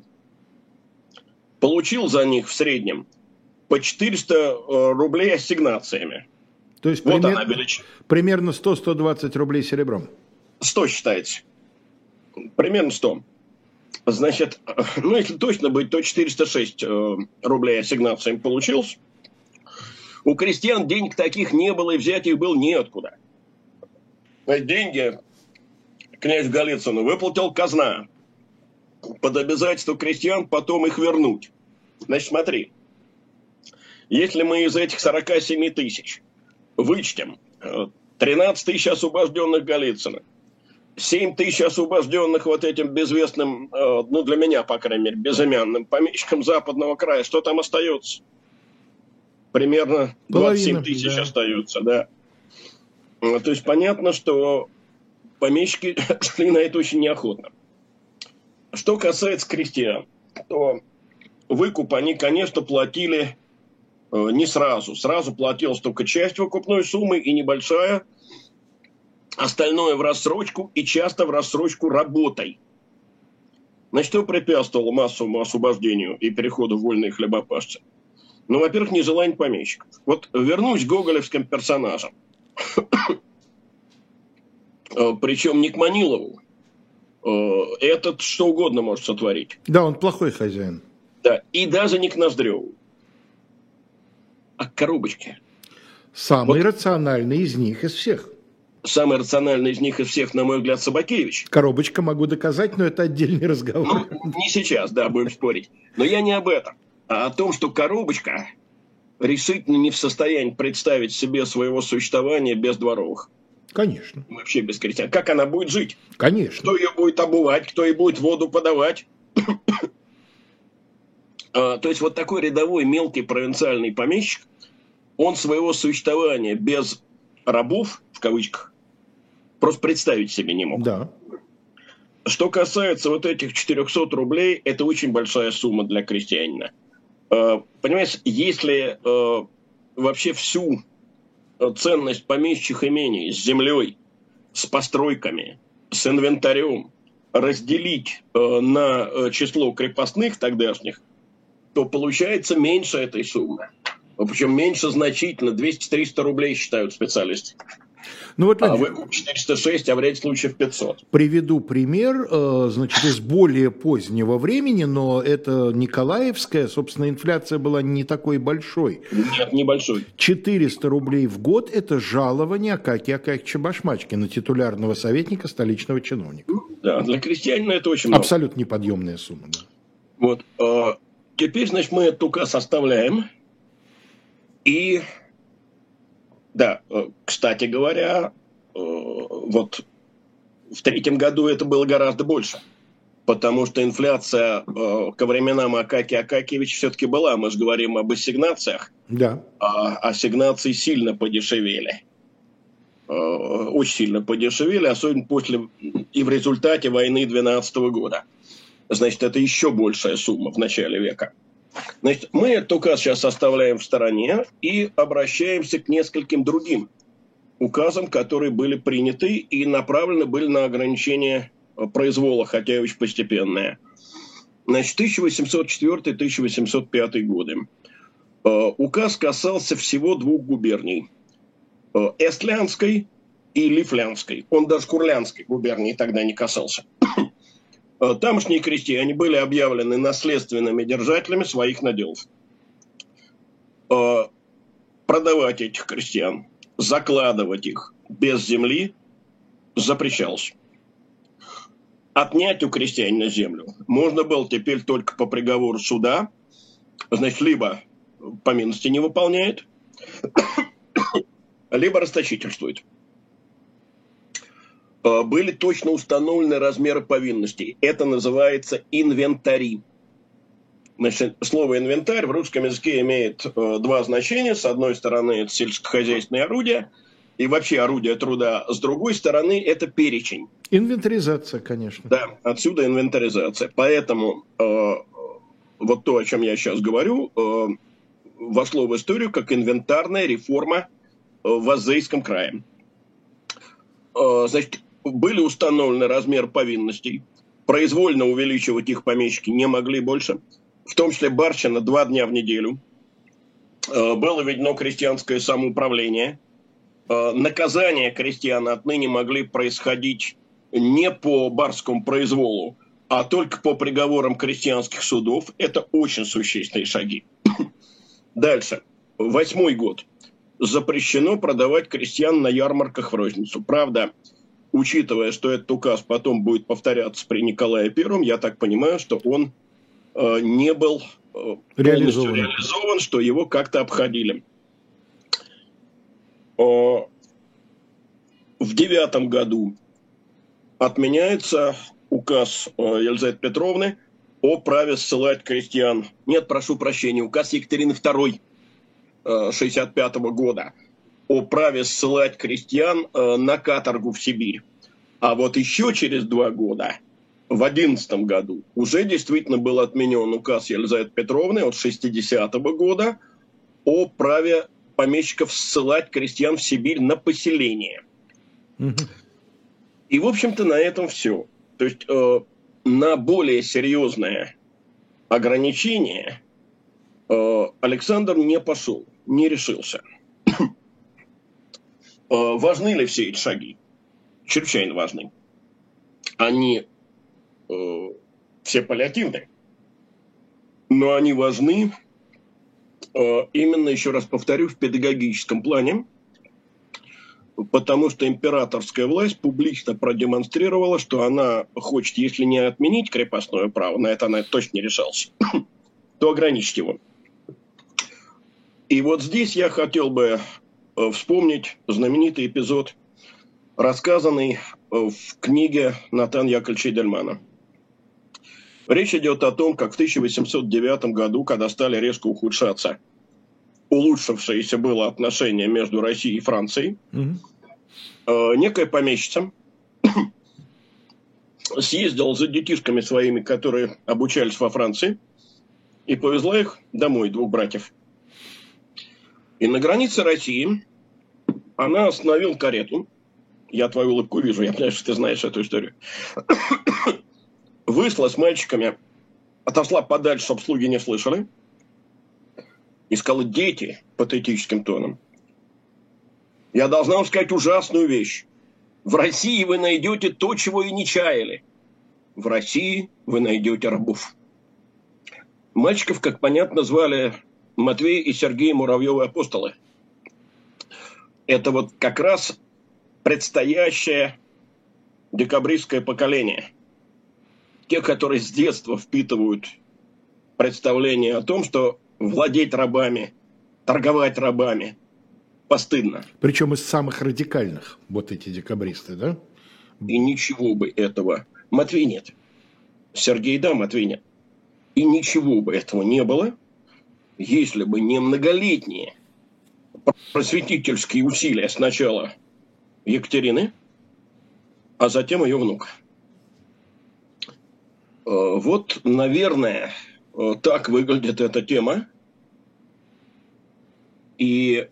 Получил за них в среднем по четыреста рублей ассигнациями. То есть вот пример, она величина. Примерно сто - сто двадцать рублей серебром. сто считается. Примерно сто. Значит, ну если точно быть, то четыреста шесть рублей ассигнациями получилось. У крестьян денег таких не было, и взять их было неоткуда. Деньги князь Голицыну выплатил казна. Под обязательство крестьян потом их вернуть. Значит, смотри. Если мы из этих сорока семи тысяч вычтем тринадцать тысяч освобожденных Голицына, семь тысяч освобожденных вот этим безвестным, ну для меня, по крайней мере, безымянным помещикам Западного края, что там остается? Примерно двадцать семь тысяч да. остается, да. То есть понятно, что помещики шли на это очень неохотно. Что касается крестьян, то выкуп они, конечно, платили э, не сразу. Сразу платилась только часть выкупной суммы и небольшая, остальное в рассрочку и часто в рассрочку работой. Значит, что препятствовало массовому освобождению и переходу в вольные хлебопашцы? Ну, во-первых, нежелание помещиков. Вот вернусь к гоголевским персонажам. Причем не к Манилову. Этот что угодно может сотворить. Да, он плохой хозяин. Да, и даже не к Ноздреву, а к Коробочке. Самый вот. рациональный из них, из всех. Самый рациональный из них из всех, на мой взгляд, Собакевич. Коробочка могу доказать, но это отдельный разговор. Ну, не сейчас, да, будем спорить. Но я не об этом, а о том, что Коробочка решительно не в состоянии представить себе своего существования без дворовых. Конечно. Вообще без крестьян. Как она будет жить? Конечно. Кто ее будет обувать, кто ей будет воду подавать? а, то есть вот такой рядовой мелкий провинциальный помещик, он своего существования без рабов, в кавычках, просто представить себе не мог. Да. Что касается вот этих четырехсот рублей, это очень большая сумма для крестьянина. А, понимаешь, если а, вообще всю ценность помещичьих имений с землей, с постройками, с инвентарем разделить э, на э, число крепостных тогдашних, то получается меньше этой суммы. Причем меньше значительно, двести-триста рублей считают специалисты. Ну, вот, а выкуп четыреста шесть, а в ряде случаев пятьсот. Приведу пример, значит, из более позднего времени, но это Николаевская, собственно, инфляция была не такой большой. Нет, небольшой. четыреста рублей в год – это жалование Акакия Акакича Башмачкина, титулярного советника столичного чиновника. Да, для крестьянина это очень много. Абсолютно неподъемная сумма. Да. Вот. теперь, значит, мы этот указ составляем. И, да, кстати говоря, вот в третьем году это было гораздо больше. Потому что инфляция э, ко временам Акакия Акакиевича все-таки была. Мы же говорим об ассигнациях. Да. А ассигнации сильно подешевели. Э, очень сильно подешевели, особенно после и в результате войны две тысячи двенадцатого года. Значит, это еще большая сумма в начале века. Значит, мы этот указ сейчас составляем в стороне и обращаемся к нескольким другим указам, которые были приняты и направлены были на ограничение произвола, хотя и очень постепенное. Значит, тысяча восемьсот четвёртый — тысяча восемьсот пятый годы. Указ касался всего двух губерний. Эстлянской и Лифлянской. Он даже Курлянской губернии тогда не касался. Тамошние крестьяне были объявлены наследственными держателями своих наделов. Продавать этих крестьян, закладывать их без земли запрещалось. Отнять у крестьянина землю можно было теперь только по приговору суда. Значит, либо по милости не выполняет, либо расточительствует. Были точно установлены размеры повинностей. Это называется инвентари. Значит, слово «инвентарь» в русском языке имеет два значения. С одной стороны, это сельскохозяйственные орудия, и вообще орудие труда. С другой стороны, это перечень. Инвентаризация, конечно. Да, отсюда инвентаризация. Поэтому э, вот то, о чем я сейчас говорю, э, вошло в историю как инвентарная реформа э, в Азейском крае. Э, значит, были установлены размеры повинностей. Произвольно увеличивать их помещики не могли больше. В том числе барщина два дня в неделю. Э, было введено крестьянское самоуправление. Наказания крестьян отныне могли происходить не по барскому произволу, а только по приговорам крестьянских судов. Это очень существенные шаги. Дальше. Восьмой год. Запрещено продавать крестьян на ярмарках в розницу. Правда, учитывая, что этот указ потом будет повторяться при Николае Первом, я так понимаю, что он э, не был э, полностью реализован, что его как-то обходили. В девятом году отменяется указ Елизаветы Петровны о праве ссылать крестьян. Нет, прошу прощения, указ Екатерины Второй шестьдесят пятого года о праве ссылать крестьян на каторгу в Сибирь. А вот еще через два года, в одиннадцатом году, уже действительно был отменен указ Елизаветы Петровны от шестидесятого года о праве помещиков ссылать крестьян в Сибирь на поселение. Mm-hmm. И, в общем-то, на этом все. То есть э, на более серьезное ограничение э, Александр не пошел, не решился. э, важны ли все эти шаги? Чрезвычайно важны. Они э, все паллиативны, но они важны именно, еще раз повторю, в педагогическом плане, потому что императорская власть публично продемонстрировала, что она хочет, если не отменить крепостное право, на это она точно не решалась, то ограничить его. И вот здесь я хотел бы вспомнить знаменитый эпизод, рассказанный в книге Натана Яковлевича Эдельмана. Речь идет о том, как в тысяча восемьсот девятом году, когда стали резко ухудшаться улучшившееся было отношение между Россией и Францией, mm-hmm. э, некая помещица съездила за детишками своими, которые обучались во Франции, и повезла их домой, двух братьев. И на границе России она остановила карету. Я твою улыбку вижу, я понимаю, что ты знаешь эту историю. Вышла с мальчиками, отошла подальше, чтобы слуги не слышали, и сказала: дети, патетическим тоном, я должна вам сказать ужасную вещь. В России вы найдете то, чего и не чаяли. В России вы найдете рабов. Мальчиков, как понятно, звали Матвей и Сергей Муравьевы апостолы. Это вот как раз предстоящее декабристское поколение. Те, которые с детства впитывают представление о том, что владеть рабами, торговать рабами постыдно. Причем из самых радикальных, вот эти декабристы, да? И ничего бы этого... Матвей нет. Сергей, да, Матвей нет. И ничего бы этого не было, если бы не многолетние просветительские усилия сначала Екатерины, а затем ее внука. Вот, наверное, так выглядит эта тема. И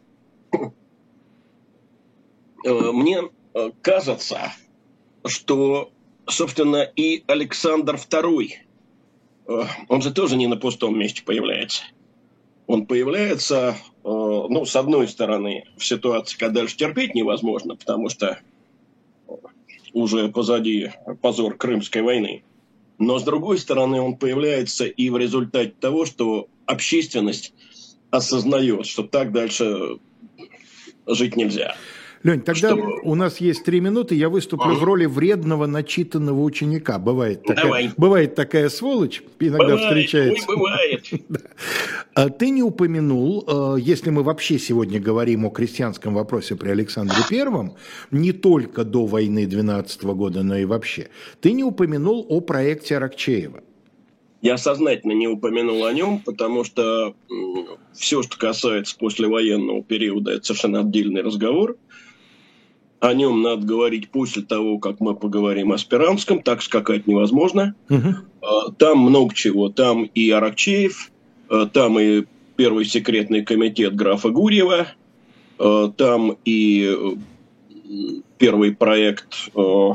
мне кажется, что, собственно, и Александр второй, он же тоже не на пустом месте появляется. Он появляется, ну, с одной стороны, в ситуации, когда дальше терпеть невозможно, потому что уже позади позор Крымской войны. Но, с другой стороны, он появляется и в результате того, что общественность осознает, что так дальше жить нельзя. Лень, тогда что... у нас есть три минуты, я выступлю а? в роли вредного, начитанного ученика. Бывает такая, бывает такая сволочь, иногда бывает, встречается. Ой, бывает. Да. Ты не упомянул, если мы вообще сегодня говорим о крестьянском вопросе при Александре Первом, не только до войны двенадцатого года, но и вообще, ты не упомянул о проекте Аракчеева. Я сознательно не упомянул о нем, потому что все, что касается послевоенного периода, это совершенно отдельный разговор. О нем надо говорить после того, как мы поговорим о Спиранском. Так скакать невозможно. Угу. Там много чего. Там и Аракчеев, там и первый секретный комитет графа Гурьева, там и первый проект,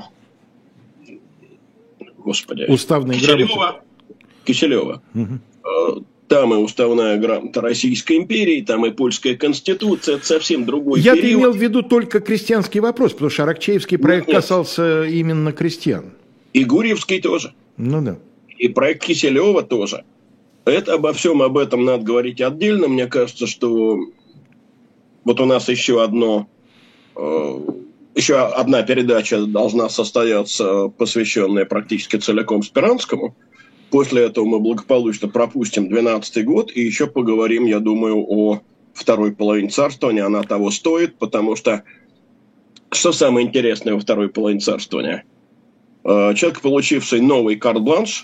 господи, уставной Киселева. грамоты. Киселева. Угу. Там и уставная грамота Российской империи, там и польская конституция, это совсем другой Я период. Я имел в виду только крестьянский вопрос, потому что Аракчеевский проект Нет. касался именно крестьян. И Гурьевский тоже. Ну да. И проект Киселева тоже. Это обо всем об этом надо говорить отдельно. Мне кажется, что вот у нас еще одно, еще одна передача должна состояться, посвященная практически целиком Спиранскому. После этого мы благополучно пропустим двенадцатый год и еще поговорим, я думаю, о второй половине царствования. Она того стоит, потому что что самое интересное во второй половине царствования? Человек, получивший новый карт-бланш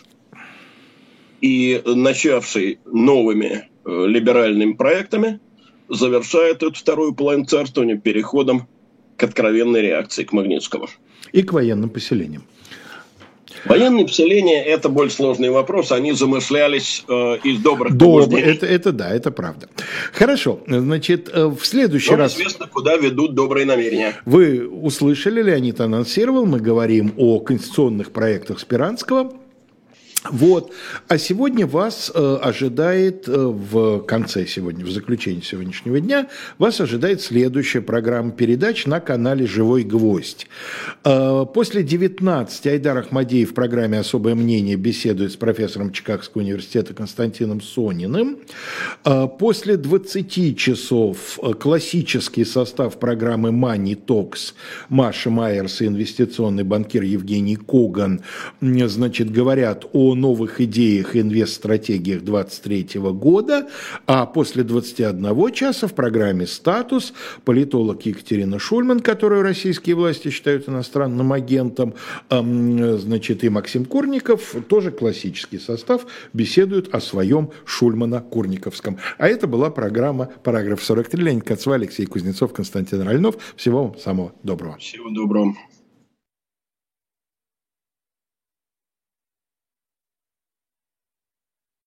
и начавший новыми либеральными проектами, завершает эту вторую половину царствования переходом к откровенной реакции, к Магнитскому. И к военным поселениям. Военные поселения – это более сложный вопрос. Они замышлялись э, из добрых Доб... побуждений. Это, это да, это правда. Хорошо, значит, в следующий Но раз… известно, куда ведут добрые намерения. Вы услышали, Леонид анонсировал, мы говорим о конституционных проектах Спиранского. Вот. А сегодня вас э, ожидает, э, в конце сегодня, в заключении сегодняшнего дня, вас ожидает следующая программа передач на канале «Живой гвоздь». Э, после девятнадцати Айдар Ахмадеев в программе «Особое мнение» беседует с профессором Чикагского университета Константином Сониным. Э, после двадцати часов классический состав программы «Money Talks» Маша Майерс и инвестиционный банкир Евгений Коган, значит, говорят о новых идеях и инвест-стратегиях двадцать третьего года, а после двадцати одного часа в программе «Статус» политолог Екатерина Шульман, которую российские власти считают иностранным агентом, значит, и Максим Курников, тоже классический состав, беседуют о своем Шульмано-Курниковском. А это была программа «Параграф сорок три». Леонид Кацва, Алексей Кузнецов, Константин Ральнов. Всего вам самого доброго. Всего доброго.